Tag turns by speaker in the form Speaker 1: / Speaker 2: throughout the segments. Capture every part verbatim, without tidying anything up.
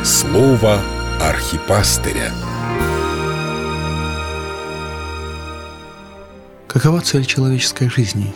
Speaker 1: Слово архипастыря.
Speaker 2: Какова цель человеческой жизни?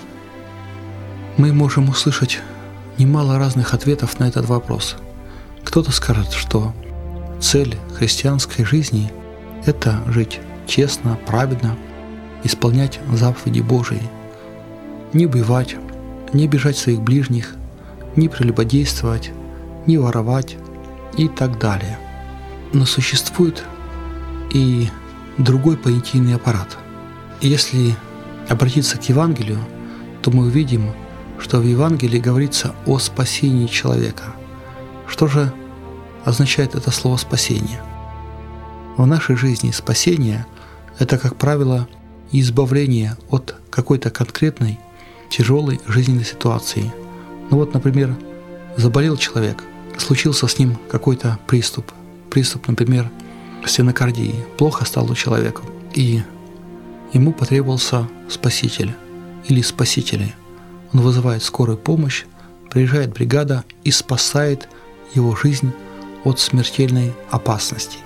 Speaker 2: Мы можем услышать немало разных ответов на этот вопрос. Кто-то скажет, что цель христианской жизни – это жить честно, праведно, исполнять заповеди Божии, не убивать, не обижать своих ближних, не прелюбодействовать, не воровать и так далее. Но существует и другой понятийный аппарат. Если обратиться к Евангелию, то мы увидим, что в Евангелии говорится о спасении человека. Что же означает это слово «спасение»? В нашей жизни спасение – это, как правило, избавление от какой-то конкретной тяжелой жизненной ситуации. Ну вот, например, заболел человек, случился с ним какой-то приступ, приступ, например, стенокардии, плохо стало человеку, и ему потребовался спаситель или спасители. Он вызывает скорую помощь, приезжает бригада и спасает его жизнь от смертельной опасности.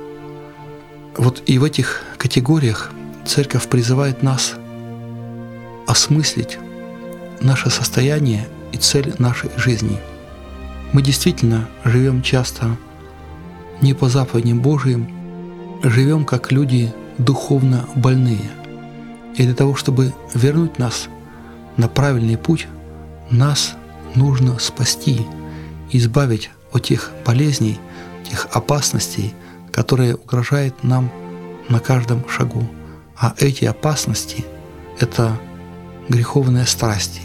Speaker 2: Вот и в этих категориях Церковь призывает нас осмыслить наше состояние и цель нашей жизни. Мы действительно живем часто не по заповедям Божиим, живем как люди духовно больные. И для того, чтобы вернуть нас на правильный путь, нас нужно спасти, избавить от тех болезней, тех опасностей, которые угрожают нам на каждом шагу. А эти опасности – это греховные страсти.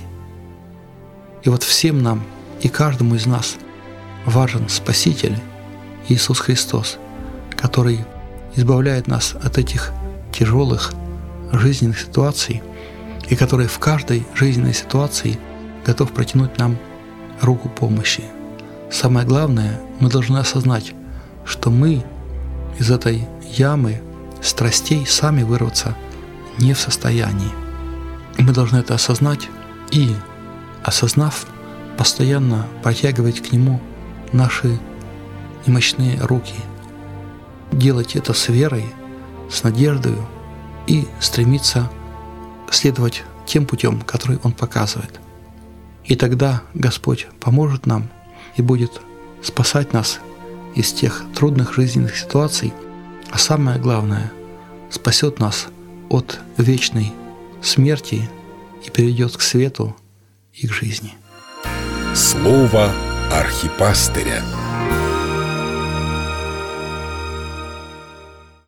Speaker 2: И вот всем нам и каждому из нас важен Спаситель Иисус Христос, который избавляет нас от этих тяжелых жизненных ситуаций и который в каждой жизненной ситуации готов протянуть нам руку помощи. Самое главное, мы должны осознать, что мы из этой ямы страстей сами вырваться не в состоянии. Мы должны это осознать и, осознав, постоянно протягивать к Нему наши немощные руки. Делать это с верой, с надеждой и стремиться следовать тем путем, который Он показывает. И тогда Господь поможет нам и будет спасать нас из тех трудных жизненных ситуаций, а самое главное, спасет нас от вечной смерти и приведет к свету и к жизни.
Speaker 1: Слово архипастыря.